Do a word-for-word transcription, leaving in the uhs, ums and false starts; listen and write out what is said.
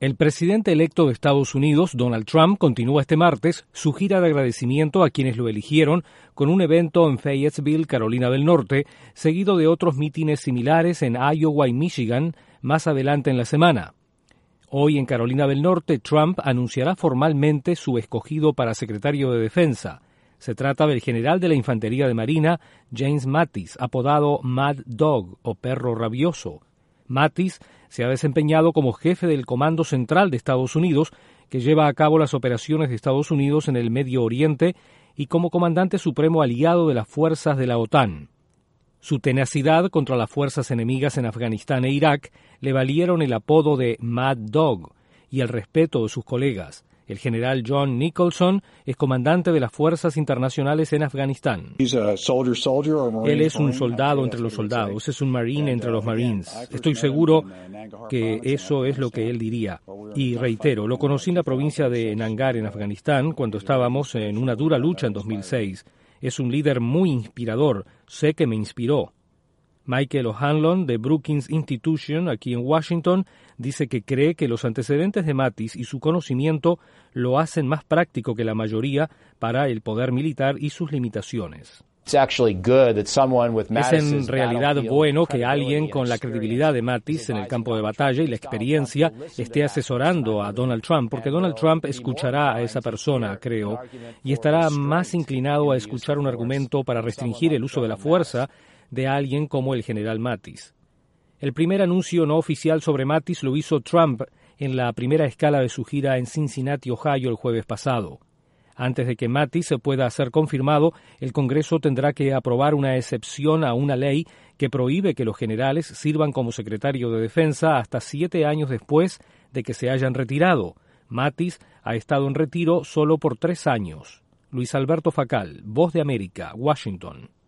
El presidente electo de Estados Unidos, Donald Trump, continúa este martes su gira de agradecimiento a quienes lo eligieron con un evento en Fayetteville, Carolina del Norte, seguido de otros mítines similares en Iowa y Michigan más adelante en la semana. Hoy en Carolina del Norte, Trump anunciará formalmente su escogido para secretario de Defensa. Se trata del general de la Infantería de Marina, James Mattis, apodado Mad Dog o Perro Rabioso. Mattis se ha desempeñado como jefe del Comando Central de Estados Unidos, que lleva a cabo las operaciones de Estados Unidos en el Medio Oriente, y como comandante supremo aliado de las fuerzas de la OTAN. Su tenacidad contra las fuerzas enemigas en Afganistán e Irak le valieron el apodo de Mad Dog y el respeto de sus colegas. El general John Nicholson es comandante de las fuerzas internacionales en Afganistán. Él es un soldado entre los soldados, es un marine entre los marines. Estoy seguro que eso es lo que él diría. Y reitero, lo conocí en la provincia de Nangar, en Afganistán, cuando estábamos en una dura lucha en dos mil seis. Es un líder muy inspirador, sé que me inspiró. Michael O'Hanlon, de Brookings Institution, aquí en Washington, dice que cree que los antecedentes de Mattis y su conocimiento lo hacen más práctico que la mayoría para el poder militar y sus limitaciones. Es en realidad bueno que alguien con la credibilidad de Mattis en el campo de batalla y la experiencia esté asesorando a Donald Trump, porque Donald Trump escuchará a esa persona, creo, y estará más inclinado a escuchar un argumento para restringir el uso de la fuerza de alguien como el general Mattis. El primer anuncio no oficial sobre Mattis lo hizo Trump en la primera escala de su gira en Cincinnati, Ohio, el jueves pasado. Antes de que Mattis se pueda ser confirmado, el Congreso tendrá que aprobar una excepción a una ley que prohíbe que los generales sirvan como secretario de Defensa hasta siete años después de que se hayan retirado. Mattis ha estado en retiro solo por tres años. Luis Alberto Facal, Voz de América, Washington.